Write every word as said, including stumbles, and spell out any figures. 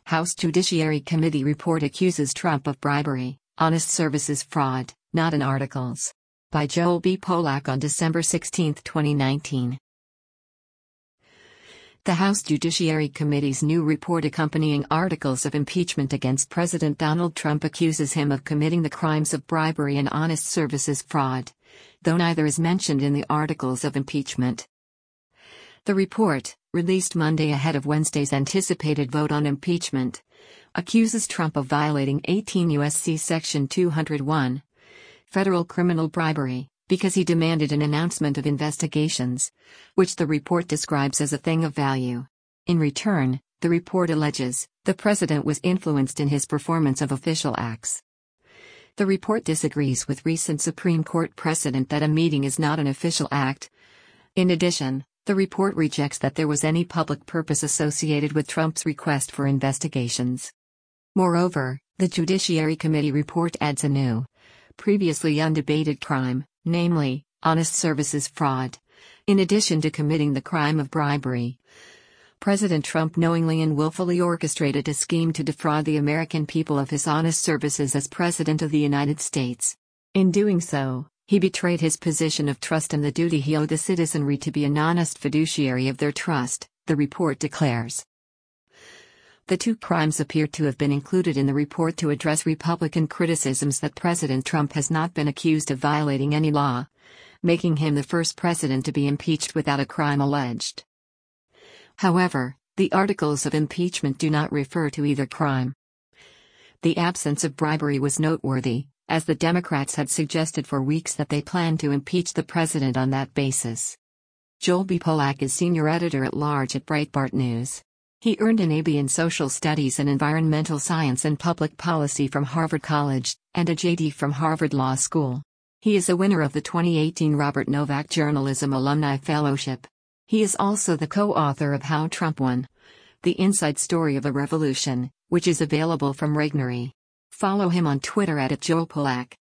House Judiciary Committee report accuses Trump of bribery, honest services fraud, not in articles. By Joel B. Polak on December sixteenth, twenty nineteen. The House Judiciary Committee's new report accompanying articles of impeachment against President Donald Trump accuses him of committing the crimes of bribery and honest services fraud, though neither is mentioned in the articles of impeachment. The report, released Monday ahead of Wednesday's anticipated vote on impeachment, accuses Trump of violating eighteen U S C Section two oh one, federal criminal bribery, because he demanded an announcement of investigations, which the report describes as a thing of value. In return, the report alleges, the president was influenced in his performance of official acts. The report disagrees with recent Supreme Court precedent that a meeting is not an official act. In addition, the report rejects that there was any public purpose associated with Trump's request for investigations. Moreover, the Judiciary Committee report adds a new, previously undebated crime, namely, honest services fraud. In addition to committing the crime of bribery, President Trump knowingly and willfully orchestrated a scheme to defraud the American people of his honest services as President of the United States. In doing so, he betrayed his position of trust and the duty he owed the citizenry to be an honest fiduciary of their trust, the report declares. The two crimes appear to have been included in the report to address Republican criticisms that President Trump has not been accused of violating any law, making him the first president to be impeached without a crime alleged. However, the articles of impeachment do not refer to either crime. The absence of bribery was noteworthy, as the Democrats had suggested for weeks that they planned to impeach the president on that basis. Joel B. Polak is senior editor-at-large at Breitbart News. He earned an A B in Social Studies and Environmental Science and Public Policy from Harvard College, and a J D from Harvard Law School. He is a winner of the twenty eighteen Robert Novak Journalism Alumni Fellowship. He is also the co-author of How Trump Won: The Inside Story of a Revolution, which is available from Regnery. Follow him on Twitter at Joel Polak.